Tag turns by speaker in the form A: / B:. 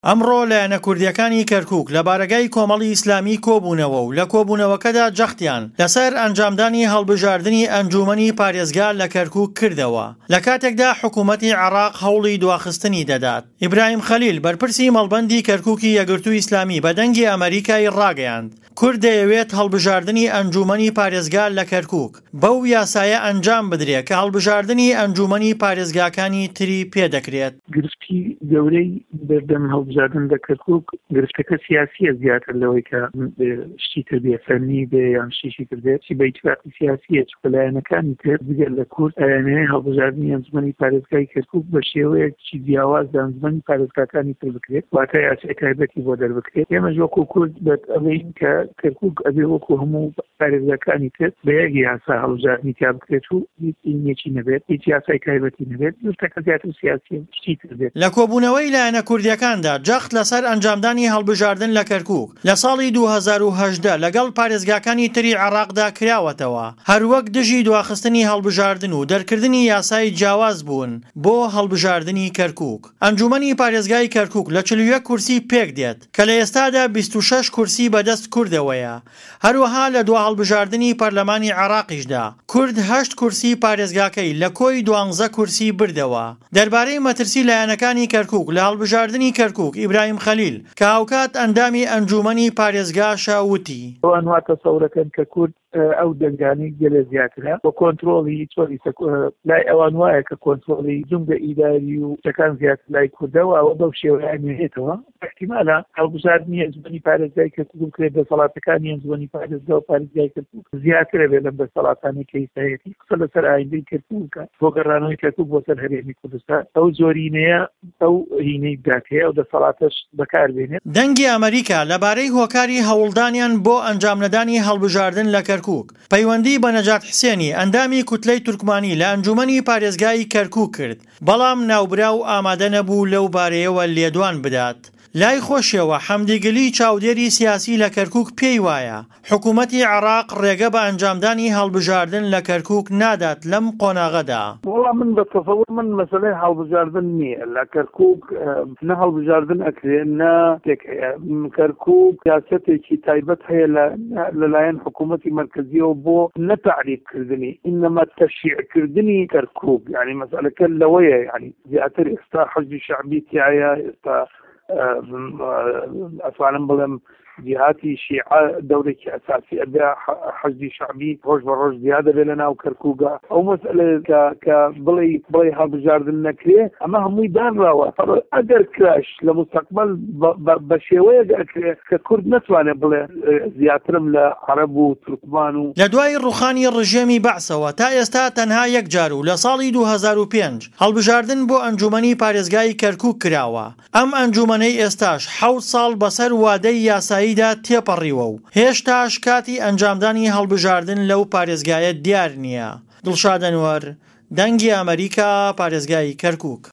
A: ئەمڕۆ لایەنە کوردیەکانی کەرکووک لە بارگای کۆمەڵی ئیسلامی کۆبوونەوە و لە کۆبوونەوەکەدا جەختیان لەسەر ئەنجامدانی هەڵبژاردننی ئەنجومەنی پارێزگا لە کەرکووک کردەوە لە کاتێکدا حکوومەتی عێراق هەوڵی دواخستنی دەدات. ئیبراهیم خەلیل بەرپرسی مەڵبەندی کەرکووکی یەکگرتووی ئیسلامی بە دەنگی ئەمریکای ڕاگەیاند کورد دەیەوێت هەڵبژاردننی ئەنجومەنی پارێزگا لە کەرکووک بەو یاسایە ئەنجام بدرێت کە هەڵبژاردننی ئەنجومەنی پارێزگاکانی تری پێدەکرێت.
B: گرفتی گەورەی بەردەم هەڵبژاردن لە کەرکووک گرفتەکە سیاسیە زیاتر لەوەی کە شتی تر بێ فەرمی بێ یان شیشی کردێت بە ئیتفاقی سیاسیە چکە لایەنەکانی تر بگەر لە کورد ئەیانەیە هەڵبژاردننی ئەنجومەنی پارێزگای کەرکووک بە شێوەیەکی جیاواز لە ئەنجومەنی پارێزگاکانی تر بکرێت واتە یاسای تایبەتی بۆ دەربکرێت. ئێمەش وەکو کورد بەڵێین کە کەرکووک ئەبێ وەکو هەموو پارێزگاکانی تر بە یەک یاسا هەڵبژاردنی تیا بکرێت و هیچ نەبێت هیچ یاسای تایبەتی نەبێت گرفتەکە زیاتر سیاسیە شتی تر بێت.
A: لە کۆبوونەوەی لایەنە کوردیەکاندا جەخت لەسەر ئەنجامدانی هەڵبژاردن لە کەرکووک لە ساڵی 2018 لەگەڵ پارێزگاکانی تری عێراقدا کراوەتەوە هەروەک دژی دواخستنی هەڵبژاردن و دەرکردنی یاسای جیاواز بوون بۆ هەڵبژاردنی کەرکووک. ئەنجومەنی پارێزگای کەرکووک لە 41 کورسی پێک دێت کە لە ئێستادا 26 کورسی بەدەست کوردەوەیە. هەروەها لە دوا هەڵبژاردنی پەرلەمانی عێراقیشدا کورد 8 کورسی پارێزگاکەی لە کۆی 12 کورسی بردەوە. دەربارەی مەترسی لایەنەکانی کەرکووک لە هەڵبژاردنی کەرکووک ئیبراهیم خەلیل کە هاوکات ئەندامی ئەنجومەنی پارێزگاشە وتی
B: ئەوان واتە سەورەکەن کە کورد ئەو دەنگانی گەلە زیاترە بۆ کۆنتترۆڵی چۆری لای ئەوان وایە کە کۆنتترۆڵی جونگە ئیداری و شتەکان زیاتر لای کوردەوە ئەوە بەو شێوەیان هێتەوە احتیمالە هەڵبژاردننی ئەنجومەنی پارێزگای کەرکووک بکرێت دەسەڵاتەکانی ئەنجومەنی پارێزگا و پارێزگای کەرکووک زیاترە بێت لەم دەسەڵاتانی کە ئێستاهەیەتی قسە لەسەر ئایندەی کەرکووکە بۆ گەڕانەوەی کەرکووک بۆ سەر هەرێمی کوردستان ئەو زۆرینەیە ئەو هینەی داکەیە و دەسەڵاتەش بەکاربێنێت.
A: دەنگی ئەمریکا لەبارەی هۆکاری هەوڵدانیان بۆ ئەنجامنەدانی هەڵبژاردن لە کەرکووک پەیوەندی بە نەجات حسێنی ئەندامی کوتلەی تورکمانی لە ئەنجومەنی پارێزگای کەرکووک کرد بەڵام ناوبراو ئامادە نەبوو لەو بارەیەوە لێدوان بدات. لای خۆشیەوە حەمدیگلی چاودێری سیاسی لە کەرکووک پێی وایە حکوومەتی عێراق ڕێگە بە ئەنجامدانی هەڵبژاردن لە کەرکووک نادات لەم قۆناغەدا.
C: وەڵام من بە تەسەوور من مەسەلەی هەڵبژاردن نییە لە کەرکووک نە هەڵبژاردن ئەکرێت نە تێکەیە. کەرکووک سیاسەتێکی تایبەت هەیە لەلایەن حکوومەتی مەرکەزیەوە بۆ نەتەعریفکردنی ئینەما تەشیعکردنی کەرکووک یعنی مەسەلەکە لەوەیە یعنی زیاتر ئێستا حەزبی شەعبی تایە ئێستا ئەتوانم بڵێم جهاتی شیعە دەورێکی ئەساسی ئەدا حەزبی شەعبی ڕۆژ بە ڕۆژ زیادە بێ لە ناو کەرکووکە ئەو مەسئلەیە کە بڵێ هەڵبژاردن نەکرێ ئەمە هەمووی دانراوە ئەگەر کراش لە مستەقبل بە شێوەیەک ئەکرێ کە کورد نەتوانێت بڵێ زیاترم لە عەرەب و تورکمان و
A: لە دوای ڕوخانی ڕژێمی بەعسەوە تا ئێستا تەنها یەک جار و لە ساڵی 2005 هەڵبژاردن بۆ ئەنجومەنی پارێزگای کەرکووک کراوە. ئەم ئەنجومەنەی ئێستاش 7 ساڵ بەسەر وادەی یاساییدا تێپەڕیوە و هێشتاش کاتی ئەنجامدانی هەڵبژاردن لەو پارێزگایە دیار نییە. دڵشاد ئەنوەر، دەنگی ئەمریکا، پارێزگای کەرکووک.